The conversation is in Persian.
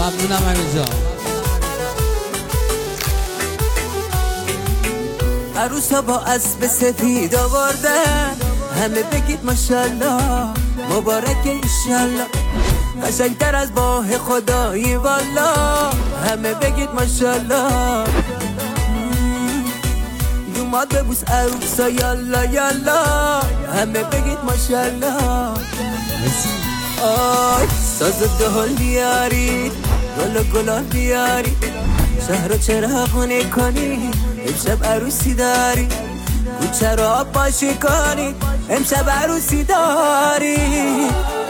ممنونم امیر جان. عروسا با اسب سفید آوردن، همه بگید ماشالله، مبارک ایشالله، قشنگتر از ماه خدایی والا، همه بگید ماشالله. دوماد ببوس عروسا یالا یالا، همه بگید ماشالله. آی ساز و دهل بیارید، گل و گلال بیارید، شهر رو چراغونه کنید، امشب عروسی داری، کوچه رو آب پاشی کنید، امشب عروسی داری.